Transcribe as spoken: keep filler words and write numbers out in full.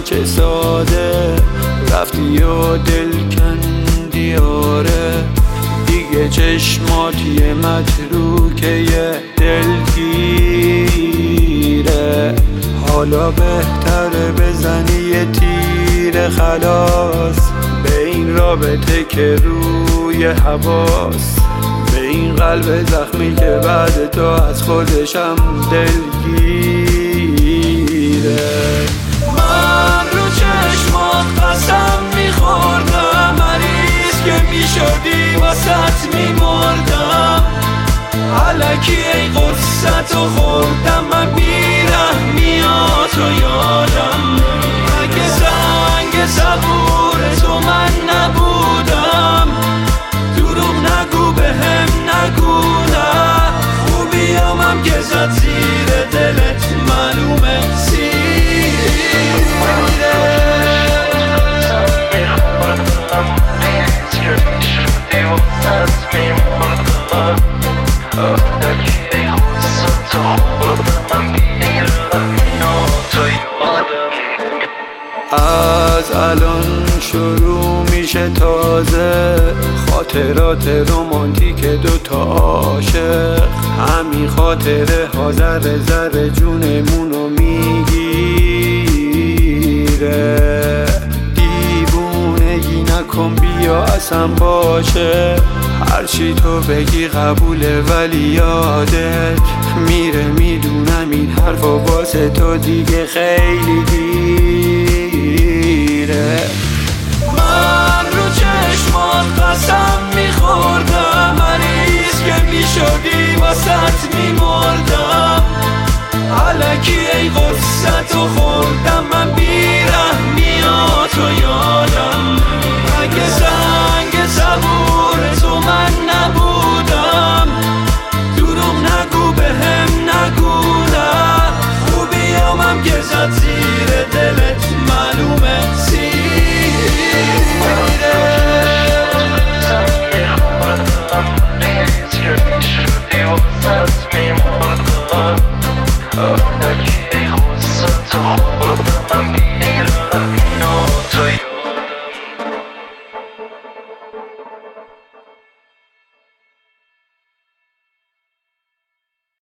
چه ساده رفتی و دل کندی آره، دیگه چشمات یه متروکه یه دلگیره. حالا بهتره بزنی یه تیر خلاص به این رابطه که روی حواس، به این قلب زخمی که بعد تو از خودشم دلگیره. من رو چشمات قسم میخوردم مریض که میشدی واسط میمردم، علکی ای قصتو خوردم من بیرحمیاتو یادم. اگه زنگ صبور تو من نبودم دروغ نگو بهم نگو نه، خوبیامم که زد زیر دلت معلومه از الان شروع میشه تازه خاطرات رمانتیک دوتا عاشق، همین خاطره ها ذره ذره جونمونو میگیره. دیوونگی نکن بیا اصلا باشه، هرچی تو بگی قبوله ولی یادت میره. میدونم این حرفا واسه تو دیگه خیلی دیره. من رو چشمات قسم میخوردم مریض که میشدی واسط میمردم، علکی ای قصتو خوردم من بیرحمیاتو یادم. اگه زنگ صبور تو من نبودم دروغ نگو بهم نگو نه، خوبیامم که زد زیر دلت معلومه سیره.